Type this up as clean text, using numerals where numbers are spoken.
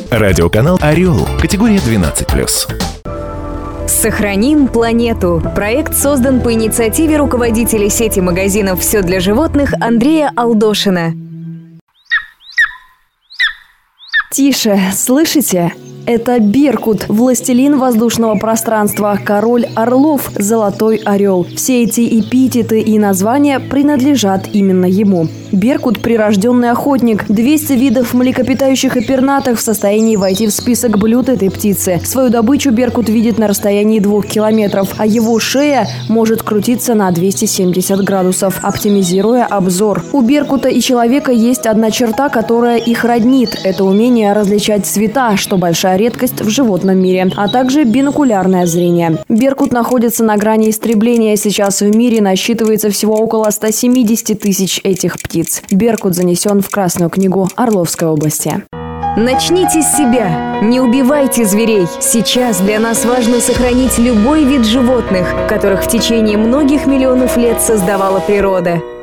Радиоканал «Орел». Категория 12+. Сохраним планету. Проект создан по инициативе руководителя сети магазинов «Все для животных» Андрея Алдошина. Тише, слышите? Это Беркут, властелин воздушного пространства, король орлов, золотой орел. Все эти эпитеты и названия принадлежат именно ему. Беркут – прирожденный охотник. 200 видов млекопитающих и пернатых в состоянии войти в список блюд этой птицы. Свою добычу Беркут видит на расстоянии 2 километров, а его шея может крутиться на 270 градусов, оптимизируя обзор. У Беркута и человека есть одна черта, которая их роднит – это умение различать цвета, что большая редкость в животном мире, а также бинокулярное зрение. Беркут находится на грани истребления. Сейчас в мире насчитывается всего около 170 тысяч этих птиц. Беркут занесен в Красную книгу Орловской области. Начните с себя. Не убивайте зверей. Сейчас для нас важно сохранить любой вид животных, которых в течение многих миллионов лет создавала природа.